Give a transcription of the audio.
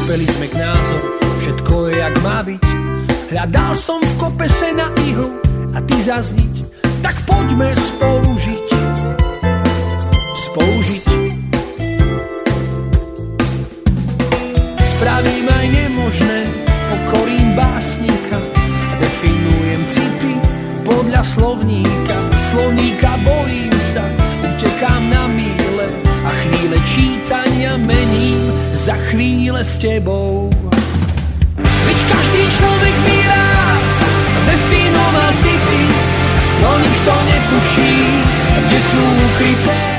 dospeli sme k názoru, všetko je jak má byť. Hľadal som v kope sena ihlu a ty zazniť, tak poďme spolu žiť. Spolu žiť. Spravím aj nemožné, pokorím básnika a definujem city podľa slovníka. Slovníka bojím sa, utekám na míle a chvíle čítania mením za chvíle s tebou. Veď každý človek by rád definoval city, no nikto netuší, kde sú ukryté.